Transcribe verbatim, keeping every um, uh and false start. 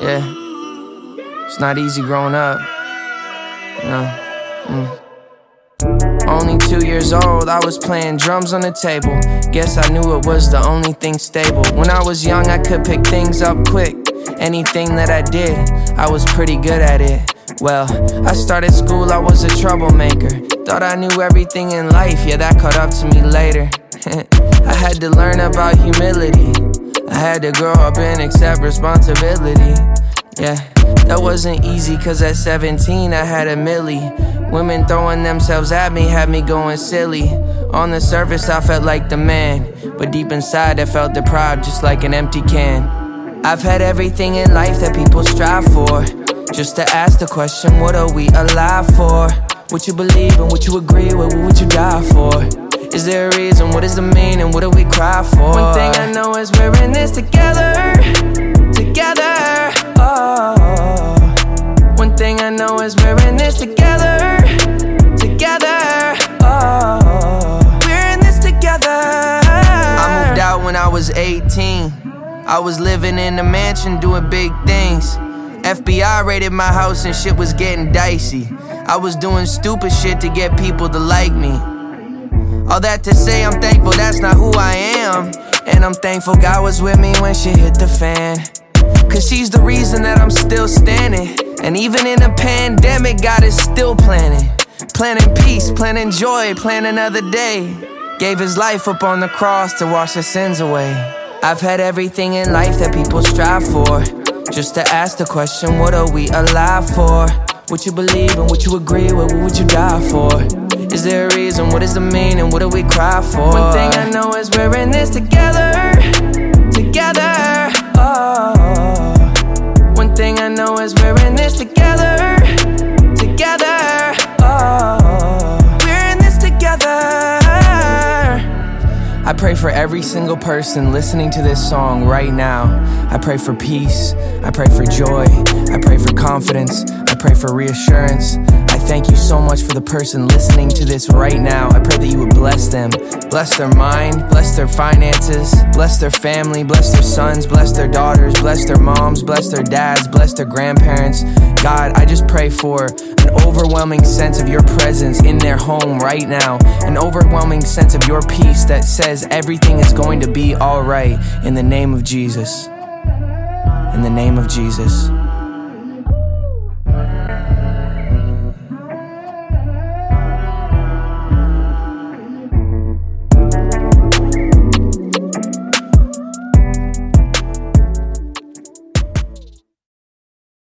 Yeah, it's not easy growing up. No. Mm. Only two years old, I was playing drums on the table. Guess I knew it was the only thing stable. When I was young, I could pick things up quick. Anything that I did, I was pretty good at it. Well, I started school, I was a troublemaker. Thought I knew everything in life, yeah, that caught up to me later. I had to learn about humility. I had to grow up and accept responsibility. Yeah, that wasn't easy, cause at seventeen I had a milli. Women throwing themselves at me had me going silly. On the surface I felt like the man, but deep inside I felt deprived, just like an empty can. I've had everything in life that people strive for. Just to ask the question, what are we alive for? What you believe and what you agree with, what would you die for? Is there a reason, what is the meaning, what do we cry for? One thing I know is we're in this together, together, oh. One thing I know is we're in this together, together, oh. We're in this together. I moved out when I was eighteen. I was living in a mansion doing big things. F B I raided my house and shit was getting dicey. I was doing stupid shit to get people to like me. All that to say, I'm thankful that's not who I am. And I'm thankful God was with me when shit hit the fan. Cause she's the reason that I'm still standing. And even in a pandemic, God is still planning. Planning peace, planning joy, planning another day. Gave his life up on the cross to wash the sins away. I've had everything in life that people strive for. Just to ask the question, what are we alive for? What you believe and what you agree with, what would you die for? Is there a reason, what is the meaning, what do we cry for? One thing I know is we're in this together, together, oh. One thing I know is we're in this together, together, oh. We're in this together. I pray for every single person listening to this song right now. I pray for peace, I pray for joy, I pray for confidence, I pray for reassurance. I thank you so much for the person listening to this right now. I pray that you would bless them, bless their mind, bless their finances, bless their family, bless their sons, bless their daughters, bless their moms, bless their dads, bless their grandparents. God, I just pray for an overwhelming sense of your presence in their home right now, an overwhelming sense of your peace that says everything is going to be all right in the name of Jesus. In the name of Jesus.